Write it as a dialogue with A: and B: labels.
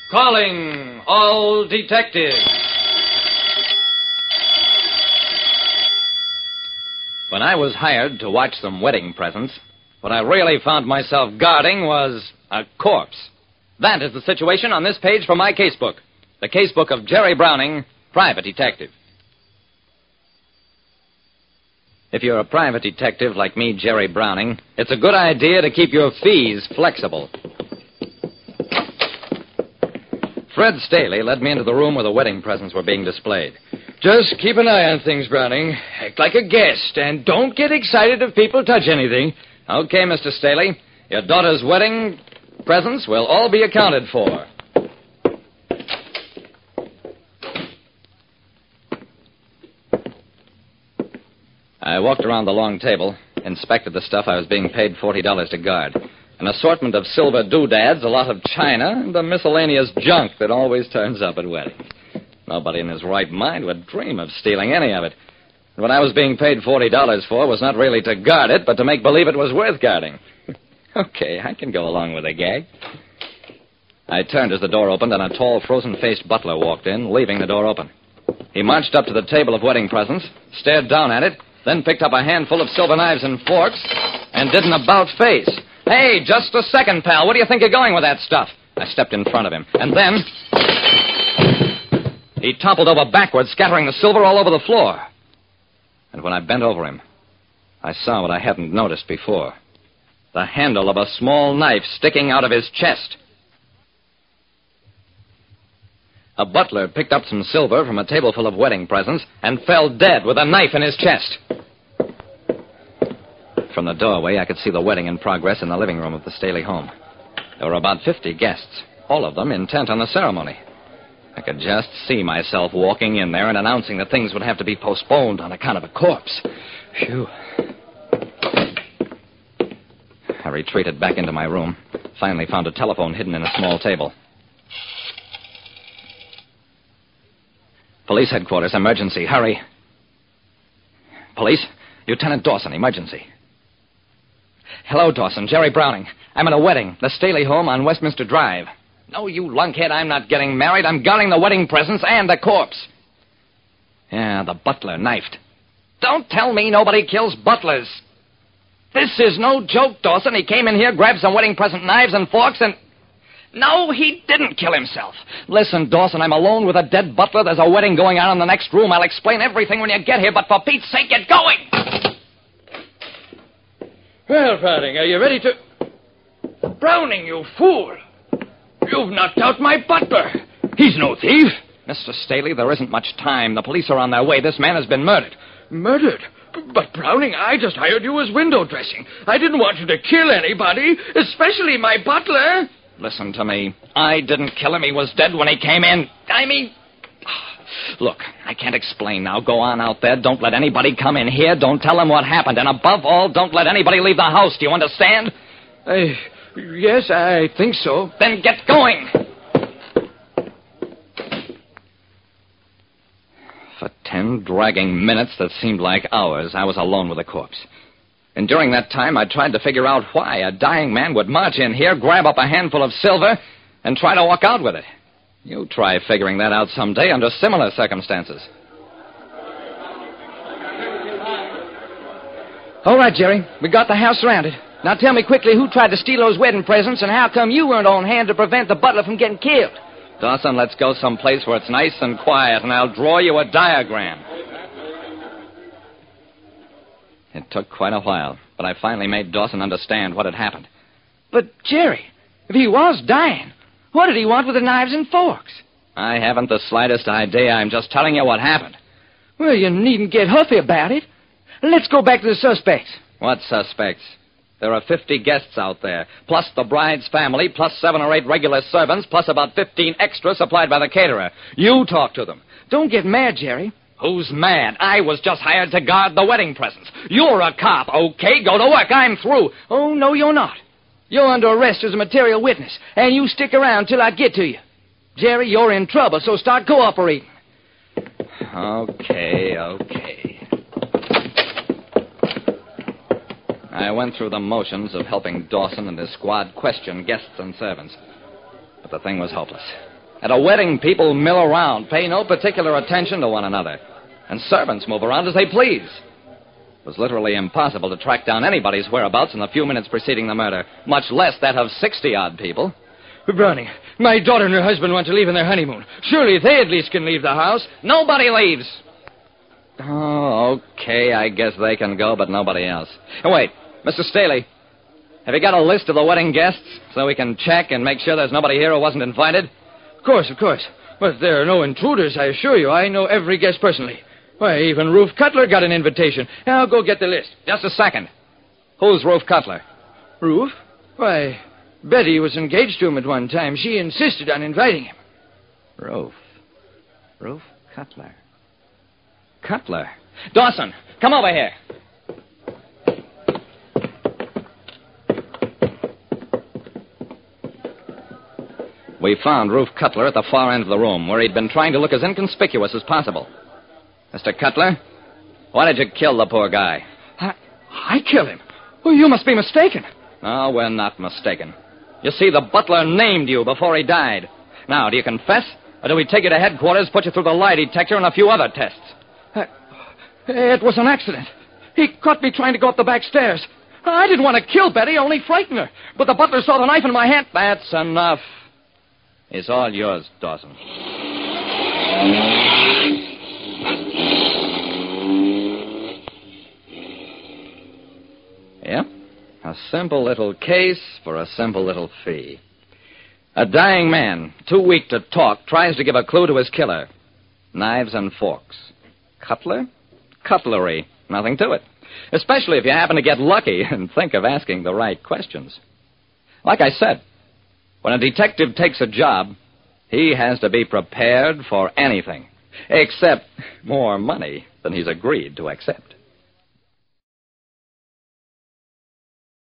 A: Calling all detectives. When I was hired to watch some wedding presents, what I really found myself guarding was a corpse. That is the situation on this page from my casebook. The casebook of Jerry Browning, private detective. If you're a private detective like me, Jerry Browning, it's a good idea to keep your fees flexible. Fred Staley led me into the room where the wedding presents were being displayed.
B: Just keep an eye on things, Browning. Act like a guest, and don't get excited if people touch anything.
A: Okay, Mr. Staley. Your daughter's wedding presents will all be accounted for. I walked around the long table, inspected the stuff I was being paid $40 to guard. An assortment of silver doodads, a lot of china, and the miscellaneous junk that always turns up at weddings. Nobody in his right mind would dream of stealing any of it. And what I was being paid $40 for was not really to guard it, but to make believe it was worth guarding. Okay, I can go along with a gag. I turned as the door opened, and a tall, frozen-faced butler walked in, leaving the door open. He marched up to the table of wedding presents, stared down at it, then picked up a handful of silver knives and forks, and did an about-face. Hey, just a second, pal. Where do you think you're going with that stuff? I stepped in front of him, and then he toppled over backwards, scattering the silver all over the floor. And when I bent over him, I saw what I hadn't noticed before. The handle of a small knife sticking out of his chest. A butler picked up some silver from a table full of wedding presents and fell dead with a knife in his chest. From the doorway, I could see the wedding in progress in the living room of the Staley home. There were about 50 guests, all of them intent on the ceremony. I could just see myself walking in there and announcing that things would have to be postponed on account of a corpse. Phew. I retreated back into my room, finally found a telephone hidden in a small table. Police headquarters, emergency, hurry. Police, Lieutenant Dawson, emergency. Hello, Dawson, Jerry Browning. I'm at a wedding, the Staley home on Westminster Drive. No, you lunkhead, I'm not getting married. I'm guarding the wedding presents and the corpse. Yeah, the butler knifed. Don't tell me nobody kills butlers. This is no joke, Dawson. He came in here, grabbed some wedding present knives and forks, and... No, he didn't kill himself. Listen, Dawson, I'm alone with a dead butler. There's a wedding going on in the next room. I'll explain everything when you get here, but for Pete's sake, get going!
B: Well, Browning, are you ready to... Browning, you fool! You've knocked out my butler. He's no thief.
A: Mr. Staley, there isn't much time. The police are on their way. This man has been murdered.
B: Murdered? But, Browning, I just hired you as window dressing. I didn't want you to kill anybody, especially my butler.
A: Listen to me. I didn't kill him. He was dead when he came in. I mean... Look, I can't explain now. Go on out there. Don't let anybody come in here. Don't tell them what happened. And above all, don't let anybody leave the house. Do you understand?
B: Yes, I think so.
A: Then get going. For 10 dragging minutes that seemed like hours, I was alone with the corpse. And during that time, I tried to figure out why a dying man would march in here, grab up a handful of silver, and try to walk out with it. You try figuring that out someday under similar circumstances.
C: All right, Jerry. We got the house surrounded. Now tell me quickly who tried to steal those wedding presents and how come you weren't on hand to prevent the butler from getting killed.
A: Dawson, let's go someplace where it's nice and quiet, and I'll draw you a diagram. It took quite a while, but I finally made Dawson understand what had happened.
C: But, Jerry, if he was dying, what did he want with the knives and forks?
A: I haven't the slightest idea. I'm just telling you what happened.
C: Well, you needn't get huffy about it. Let's go back to the suspects.
A: What suspects? There are 50 guests out there, plus the bride's family, plus 7 or 8 regular servants, plus about 15 extras supplied by the caterer. You talk to them.
C: Don't get mad, Jerry.
A: Who's mad? I was just hired to guard the wedding presents. You're a cop, okay? Go to work. I'm through.
C: Oh, no, you're not. You're under arrest as a material witness, and you stick around till I get to you. Jerry, you're in trouble, so start cooperating.
A: Okay. I went through the motions of helping Dawson and his squad question guests and servants. But the thing was hopeless. At a wedding, people mill around, pay no particular attention to one another. And servants move around as they please. It was literally impossible to track down anybody's whereabouts in the few minutes preceding the murder, much less that of 60-odd people.
C: Browning, my daughter and her husband want to leave on their honeymoon. Surely they at least can leave the house.
A: Nobody leaves. Oh, okay, I guess they can go, but nobody else. Oh, wait, Mr. Staley, have you got a list of the wedding guests so we can check and make sure there's nobody here who wasn't invited?
C: Of course. But there are no intruders, I assure you. I know every guest personally. Why, even Ruth Cutler got an invitation. I'll go get the list.
A: Just a second. Who's Ruth Cutler?
C: Ruth? Why, Betty was engaged to him at one time. She insisted on inviting him.
A: Ruth Cutler. Cutler. Dawson, come over here. We found Ruth Cutler at the far end of the room, where he'd been trying to look as inconspicuous as possible. Mr. Cutler, why did you kill the poor guy?
C: I killed him? Well, you must be mistaken.
A: No, we're not mistaken. You see, the butler named you before he died. Now, do you confess, or do we take you to headquarters, put you through the lie detector, and a few other tests?
C: It was an accident. He caught me trying to go up the back stairs. I didn't want to kill Betty, only frighten her. But the butler saw the knife in my hand.
A: That's enough. It's all yours, Dawson. Yep. A simple little case for a simple little fee. A dying man, too weak to talk, tries to give a clue to his killer. Knives and forks. Cutler? Cutlery. Nothing to it. Especially if you happen to get lucky and think of asking the right questions. Like I said, when a detective takes a job, he has to be prepared for anything, except more money than he's agreed to accept.